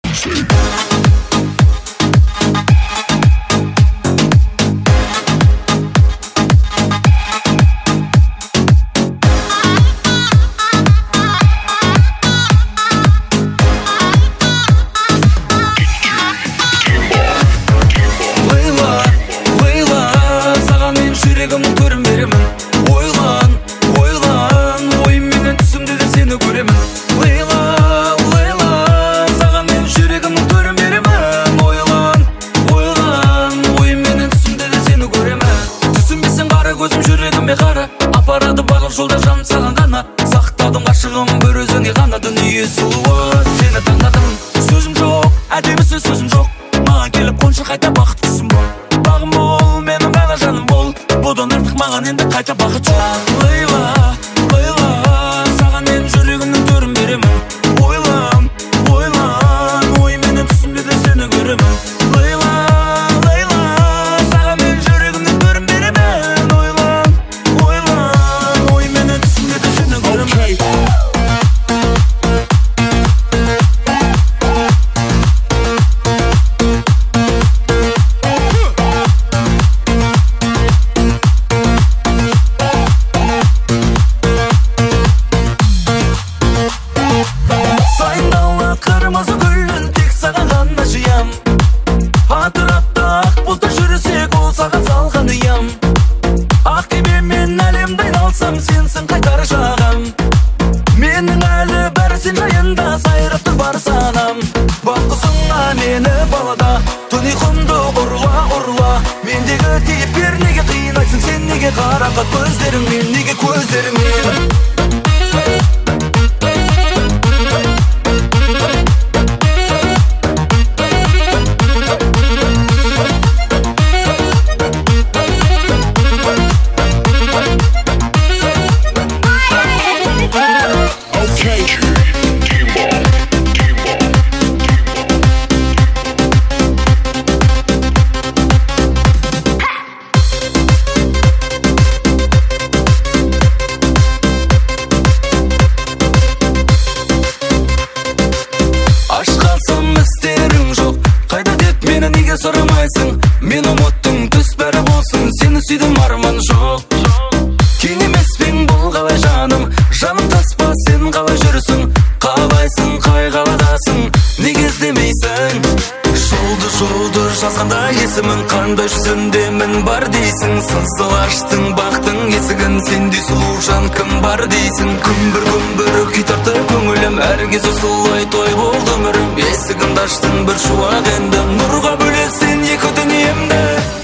Апарады барлық жолда жаным саған ғана, сақтадым ғашығым бір өзіңе ғана. Дүние сұлуы сені таңдадым, сөзім жоқ, әдемісі сөзім жоқ. Маған келіп қоншы қайта бақыттысың бол, бағым бол, менің ғана жаным бол. Бұдан артық маған енді қайта бақыт жоқ. Лейла, Лейла, саған мен жүрегімнің төрін беремін. Ойлан, ойлан, ойменен түсімде де сені көремін. Лейла, Лейла, саған мен жүрегімнің төрін беремін. Ойлан, ойлан, ойменен түсімде де сені көремін. Сайындала қырмызы гүлін тек саған ғана жиям. Атырапта ақ бұлтта жүрсек ол саған салған ұям. Ақ кебемен әлемді айналсам сенсің қайтар жағам. Менің әлі бәрі сен жайында сайрап тұр бар санам. Баққысыңа мені балада түн ұйқымды ұрла ұрла. Мендегі тиіп бер неге қинайсың сен, неге қарақат көздеріңмен, неге көздеріңмен. Неге сұрамайсың, мен ұмыттың түс бәрі болсын, сені сүйдім арман жоқ. Кен емеспен бұл қалай жаным, жаным таспа сен қалай жүрсің, қалайсың, қай қаладасың, неге іздемейсің. Жолды жазғанда есімін, қандай жүзіндемін бар дейсің. Сызыл аштың бақтың есігін, сендей сұлу жан кім бар дейсің. Күмбір күй тартты көңілім, әр кез осылай той болды өмірім. Есігімді аштың бір шуақ енді, нұрға бөлесің екі дүниемді.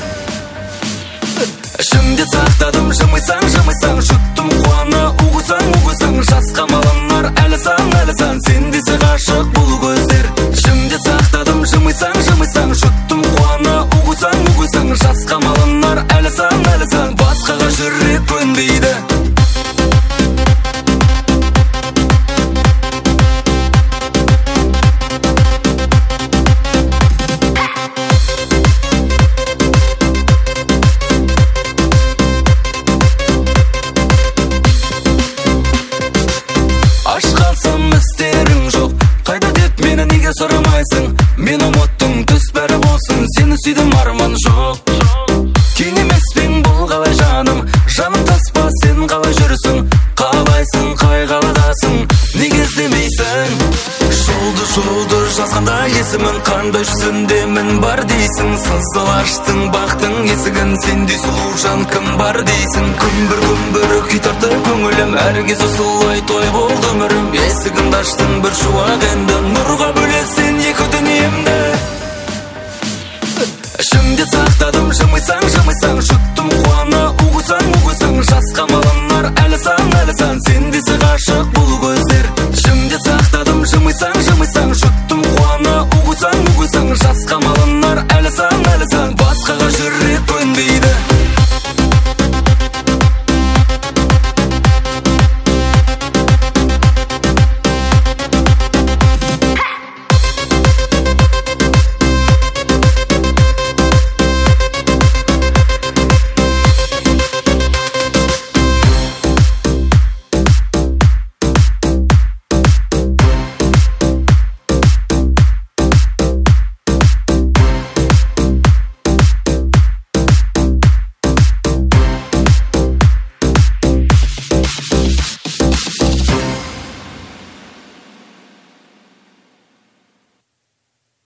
Ішімде сақтадым, жымайсаң, жұттым қуана, уғысаң, жасқа малынар, әлі сан, сен десе ғашық бұл көздер. Ішімде сақтадым, жымайсаң, жұттым қуана, уғысаң, жасқа малынар, әлі сан, басқаға жүрек көнбейді. Сұрамайсың, мен ұмыттың түс бәрі болсын, сені сүйдім арман жоқ. Кен емеспен бұл қалай жаным, жаным таспа сен қалай жүрсің, қалайсың, қай қаладасың, неге іздемейсің. Жолды жазғанда есімін, қандай жүзіндемін бар дейсің. Сызыл аштың бақтың есігін, сендей сұлу жан кім бар дейсің. Күмбір күй тартты көңілім, әр кез осылай той болды өмірім. Есігімді аштың бір шуақ енді, нұрға бөлесің екі дүниемді. Ішімде сақтадым, жымайсаң, жұттым қуана, уғысаң, жасқа малынар, әлі сан, сен десе ғашық бұл көздер. Ішімде сақтадым, жымайсаң, жұттым қуана, уғысаң, жасқа малынар.